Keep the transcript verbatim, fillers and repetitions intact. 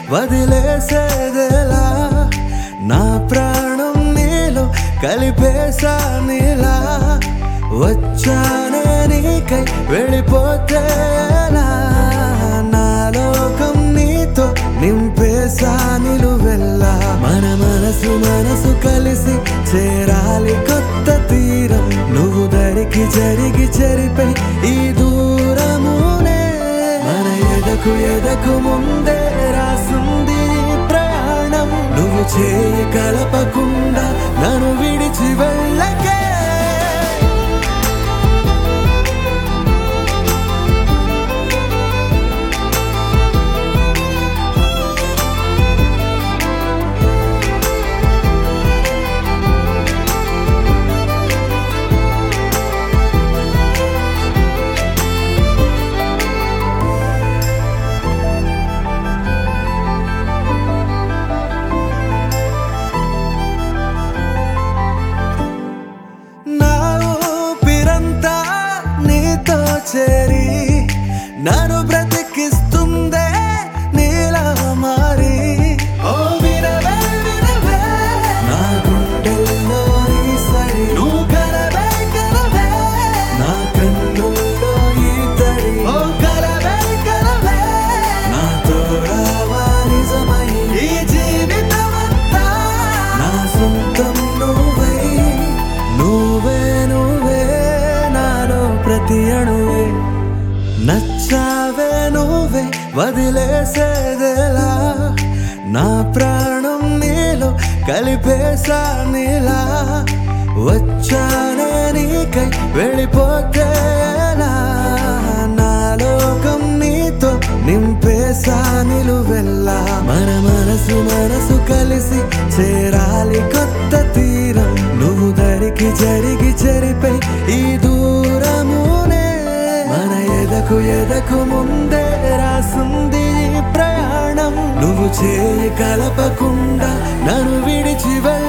వదిలేసేదేలా నా ప్రాణం నీలో కలిపేసా నీలా వచ్చానే నీకై వెళ్ళిపోతే ఎలా నా లోకం నీతో నింపేసా నిలువెల్లా మన మనసు మనసు కలిసి చేరాలి కొత్త తీరం నువ్వు దరికి జరిగి చెరిపై ఈ దూరమునే మన ఎదకు ఎదకు ముందే రాసుంది ప్రయాణం నువ్వు చేయి కలపకుండా నన్ను విడిచి వెళ్ళకే చేరి నన్ను బ్రతికిస్తుందే నీలా మారి ఓ వినవే వినవే నా గుండెల్లో ఈ సరి నువ్వు కలవే కలవే నా కన్నుల్లో ఈ తడి ఓ కలవే కలవే నా తోడవా నిజమై ఈ జీవితమంతా నా సొంతం నువ్వై నువ్వే నువ్వే నాలో ప్రతి అణువే నచ్చావే నువ్వే వదిలేసేదేలా నా ప్రాణం నీలో కలిపేసా నీలా వచ్చానే నీకై వెళ్ళిపోతే ఎలా నా లోకం నీతో నింపేసా నిలువెల్లా మన మనసు మనసు కలిసి చేరాలి కొత్త తీరం నువ్వు దరికి జరిగి చెరిపై ఈ దూరమునే మన ఎదకు ఎదకు ముందే రాసుంది ప్రయాణం నువ్వు చేయి కలపకుండా నన్ను విడిచి